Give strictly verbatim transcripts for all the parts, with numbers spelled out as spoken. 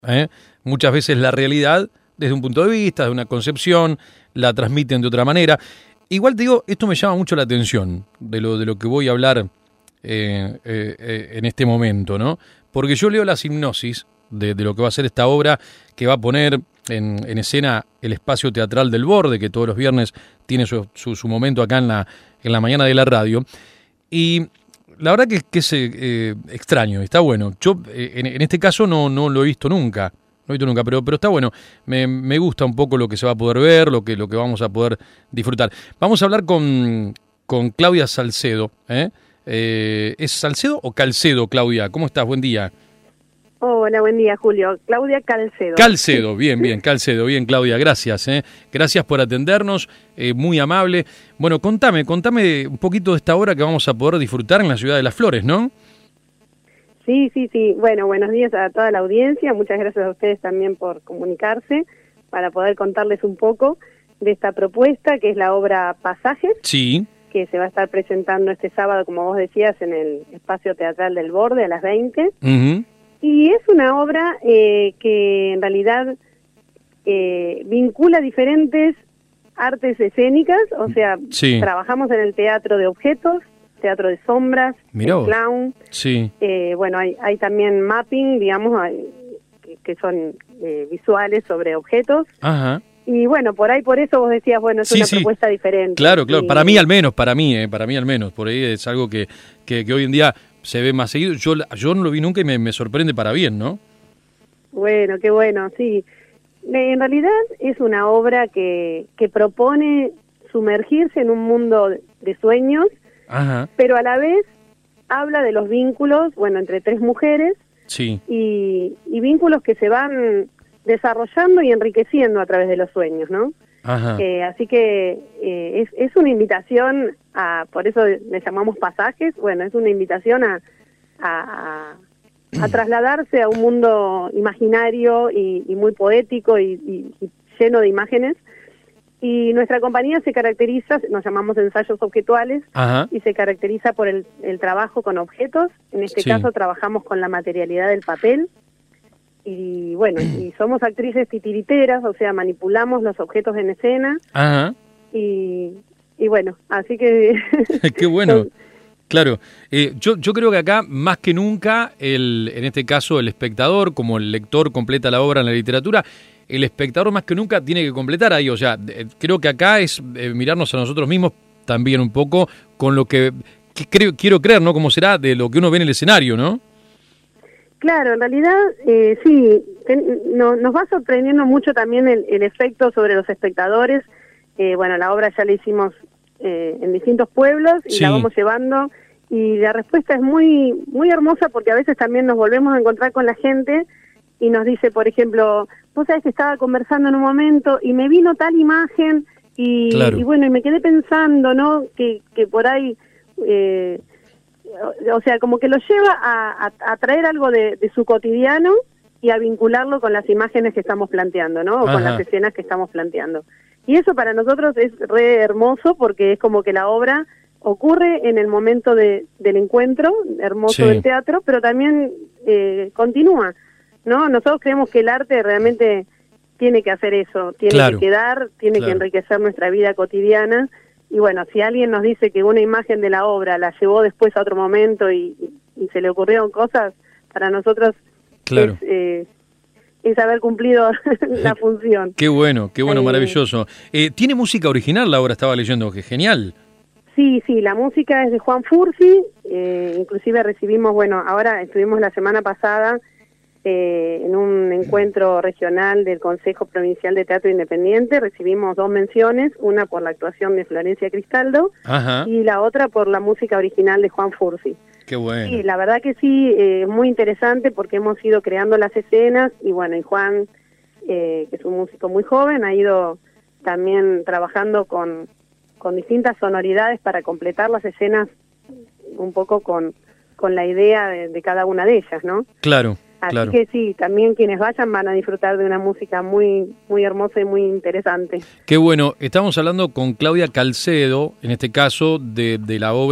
¿eh? Muchas veces la realidad, desde un punto de vista, de una concepción, la transmiten de otra manera. Igual te digo, esto me llama mucho la atención de lo, de lo que voy a hablar eh, eh, eh, en este momento, ¿no? Porque yo leo la hipnosis de, de lo que va a ser esta obra que va a poner en, en escena el espacio teatral del Borde, que todos los viernes tiene su, su, su momento acá en la, en la mañana de la radio. Y la verdad que, que es eh, extraño, está bueno. Yo eh, en, en este caso no, no lo he visto nunca. No he visto nunca, pero, pero está bueno. Me, me gusta un poco lo que se va a poder ver, lo que, lo que vamos a poder disfrutar. Vamos a hablar con, con Claudia Salcedo. ¿eh? Eh, ¿Es Salcedo o Calcedo, Claudia? ¿Cómo estás? Buen día. Hola, buen día, Julio. Claudia Calcedo. Calcedo, bien, bien, Calcedo, bien, Claudia, gracias. ¿eh? Gracias por atendernos, eh, muy amable. Bueno, contame, contame un poquito de esta obra que vamos a poder disfrutar en la Ciudad de las Flores, ¿no? Sí, sí, sí. Bueno, buenos días a toda la audiencia. Muchas gracias a ustedes también por comunicarse para poder contarles un poco de esta propuesta, que es la obra Pasajes. Sí. Que se va a estar presentando este sábado, como vos decías, en el Espacio Teatral del Borde a las veinte. Uh-huh. Y es una obra eh, que en realidad eh, vincula diferentes artes escénicas, o sea, sí. Trabajamos en el teatro de objetos, teatro de sombras, Mirá el clown, sí. eh, bueno, hay, hay también mapping, digamos, hay, que, que son eh, visuales sobre objetos. Ajá. Y bueno, por ahí, por eso vos decías, bueno, es sí, una sí. propuesta diferente. Claro, claro, y... para mí al menos, para mí, eh, para mí al menos, por ahí es algo que, que, que hoy en día se ve más seguido. Yo, yo no lo vi nunca y me, me sorprende para bien, ¿no? Bueno, qué bueno, sí. En realidad es una obra que, que propone sumergirse en un mundo de sueños, Ajá. pero a la vez habla de los vínculos, bueno, entre tres mujeres, sí. y, y vínculos que se van desarrollando y enriqueciendo a través de los sueños, ¿no? Ajá. Eh, así que eh, es, es una invitación a, por eso le llamamos pasajes, bueno, es una invitación a, a, a trasladarse a un mundo imaginario y, y muy poético y, y, y lleno de imágenes. Y nuestra compañía se caracteriza, nos llamamos ensayos objetuales, Ajá. y se caracteriza por el, el trabajo con objetos. En este sí. caso trabajamos con la materialidad del papel. Y bueno, y somos actrices titiriteras, o sea, manipulamos los objetos en escena. Ajá. Y, y bueno, así que... Qué bueno. Claro, eh, yo, yo creo que acá, más que nunca, el, en este caso el espectador, como el lector completa la obra en la literatura, el espectador más que nunca tiene que completar ahí. O sea, eh, creo que acá es eh, mirarnos a nosotros mismos también un poco con lo que, que creo, quiero creer, ¿no? Como será de lo que uno ve en el escenario, ¿no? Claro, en realidad eh, sí, ten, no, nos va sorprendiendo mucho también el, el efecto sobre los espectadores. Eh, bueno, la obra ya la hicimos eh, en distintos pueblos y sí. la vamos llevando, y la respuesta es muy muy hermosa, porque a veces también nos volvemos a encontrar con la gente y nos dice, por ejemplo, vos sabés que estaba conversando en un momento y me vino tal imagen y, claro. y bueno, y me quedé pensando, ¿no? Que, que por ahí... Eh, o sea, como que lo lleva a, a, a traer algo de, de su cotidiano y a vincularlo con las imágenes que estamos planteando, ¿no? O Ajá. con las escenas que estamos planteando. Y eso para nosotros es re hermoso, porque es como que la obra ocurre en el momento de, del encuentro hermoso sí. del teatro, pero también eh, continúa, ¿no? Nosotros creemos que el arte realmente tiene que hacer eso, tiene claro. que quedar, tiene claro. que enriquecer nuestra vida cotidiana. Y bueno, si alguien nos dice que una imagen de la obra la llevó después a otro momento y, y se le ocurrieron cosas, para nosotros claro. es, eh, es haber cumplido la función. Qué bueno, qué bueno, eh, maravilloso. Eh, ¿Tiene música original la obra? Estaba leyendo, que genial. Sí, sí, la música es de Juan Fursi, eh, inclusive recibimos, bueno, ahora estuvimos la semana pasada Eh, en un encuentro regional del Consejo Provincial de Teatro Independiente, recibimos dos menciones, una por la actuación de Florencia Cristaldo Ajá. y la otra por la música original de Juan Fursi. Qué bueno. Sí, la verdad que sí, es eh, muy interesante, porque hemos ido creando las escenas y bueno, y Juan, eh, que es un músico muy joven, ha ido también trabajando con, con distintas sonoridades para completar las escenas un poco con, con la idea de, de cada una de ellas, ¿no? Claro. Así claro. que sí, también quienes vayan van a disfrutar de una música muy muy hermosa y muy interesante. Qué bueno. Estamos hablando con Claudia Calcedo, en este caso, de, de la obra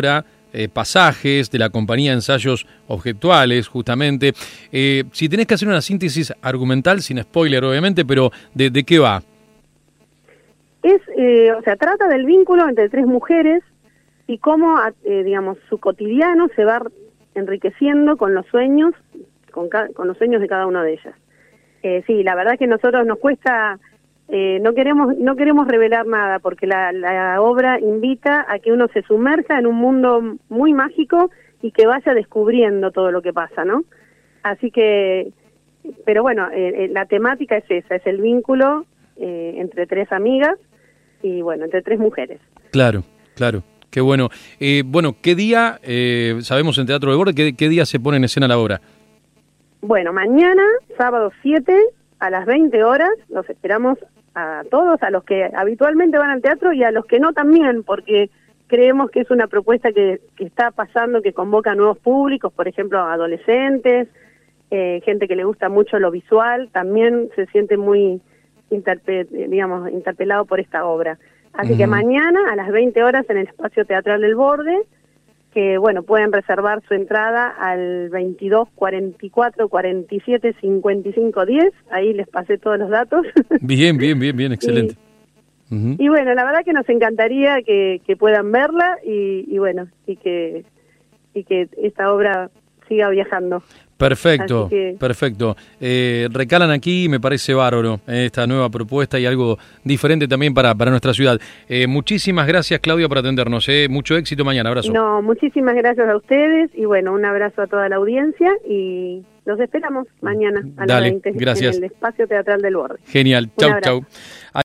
eh, pasajes de la compañía Ensayos Objetuales, justamente. Eh, si tenés que hacer una síntesis argumental, sin spoiler obviamente, pero ¿de, de qué va? Es, eh, o sea, trata del vínculo entre tres mujeres y cómo, eh, digamos, su cotidiano se va enriqueciendo con los sueños, con, ca- con los sueños de cada una de ellas. Eh, sí, la verdad que a nosotros nos cuesta... Eh, no queremos no queremos revelar nada porque la, la obra invita a que uno se sumerja en un mundo muy mágico y que vaya descubriendo todo lo que pasa, ¿no? Así que, pero bueno, eh, eh, la temática es esa, es el vínculo eh, entre tres amigas y bueno, entre tres mujeres. Claro, claro, qué bueno. Eh, bueno, ¿qué día, eh, sabemos en Teatro del Borde, qué, qué día se pone en escena la obra? Bueno, mañana, sábado siete, a las veinte horas, los esperamos a todos, a los que habitualmente van al teatro y a los que no también, porque creemos que es una propuesta que, que está pasando, que convoca a nuevos públicos, por ejemplo, adolescentes, eh, gente que le gusta mucho lo visual, también se siente muy, interpe digamos, interpelado por esta obra. Así uh-huh. que mañana a las veinte horas en el Espacio Teatral del Borde, que bueno, pueden reservar su entrada al veintidós cuarenta y cuatro cuarenta y siete cincuenta y cinco diez, ahí les pasé todos los datos. Bien, bien, bien, bien, excelente. Y, uh-huh. y bueno, la verdad que nos encantaría que, que puedan verla y, y bueno, y que, y que esta obra siga viajando. Perfecto, que... perfecto. Eh, recalan aquí, me parece bárbaro, eh, esta nueva propuesta y algo diferente también para, para nuestra ciudad. Eh, muchísimas gracias, Claudia, por atendernos. Eh. Mucho éxito mañana. Abrazo. No, muchísimas gracias a ustedes y bueno, un abrazo a toda la audiencia y los esperamos mañana a las Dale, veinte gracias. en el Espacio Teatral del Borde. Genial. Chau, chau.